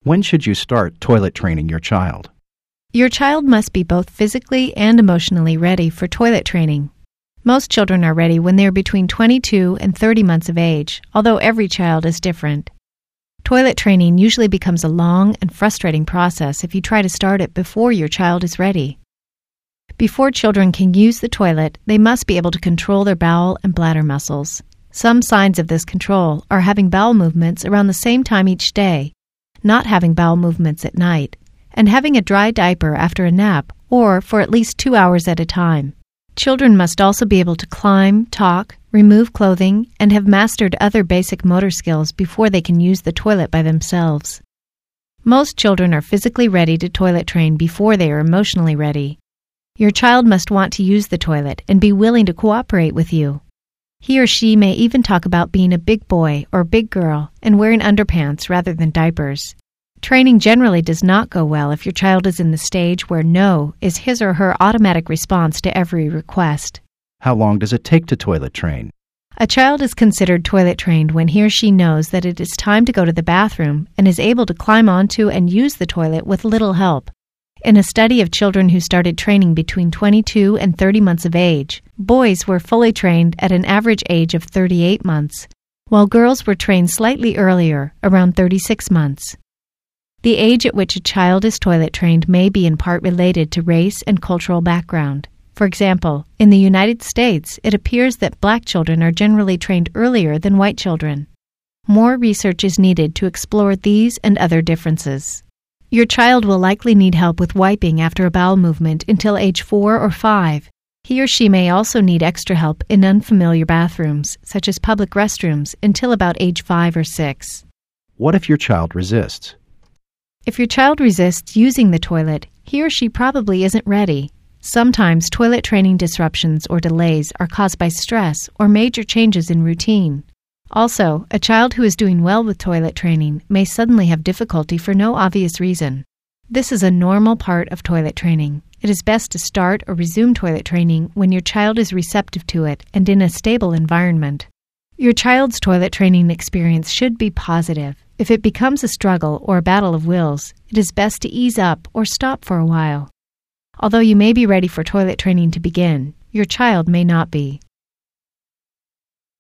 When should you start toilet training your child? Your child must be both physically and emotionally ready for toilet training. Most children are ready when they are between 22 and 30 months of age, although every child is different. Toilet training usually becomes a long and frustrating process if you try to start it before your child is ready. Before children can use the toilet, they must be able to control their bowel and bladder muscles. Some signs of this control are having bowel movements around the same time each day, not having bowel movements at night, and having a dry diaper after a nap or for at least 2 hours at a time. Children must also be able to climb, talk, remove clothing, and have mastered other basic motor skills before they can use the toilet by themselves. Most children are physically ready to toilet train before they are emotionally ready. Your child must want to use the toilet and be willing to cooperate with you. He or she may even talk about being a big boy or big girl and wearing underpants rather than diapers. Training generally does not go well if your child is in the stage where no is his or her automatic response to every request. How long does it take to toilet train? A child is considered toilet trained when he or she knows that it is time to go to the bathroom and is able to climb onto and use the toilet with little help. In a study of children who started training between 22 and 30 months of age, boys were fully trained at an average age of 38 months, while girls were trained slightly earlier, around 36 months. The age at which a child is toilet trained may be in part related to race and cultural background. For example, in the United States, it appears that black children are generally trained earlier than white children. More research is needed to explore these and other differences. Your child will likely need help with wiping after a bowel movement until age 4 or 5. He or she may also need extra help in unfamiliar bathrooms, such as public restrooms, until about age 5 or 6. What if your child resists? If your child resists using the toilet, he or she probably isn't ready. Sometimes toilet training disruptions or delays are caused by stress or major changes in routine. Also, a child who is doing well with toilet training may suddenly have difficulty for no obvious reason. This is a normal part of toilet training. It is best to start or resume toilet training when your child is receptive to it and in a stable environment. Your child's toilet training experience should be positive. If it becomes a struggle or a battle of wills, it is best to ease up or stop for a while. Although you may be ready for toilet training to begin, your child may not be.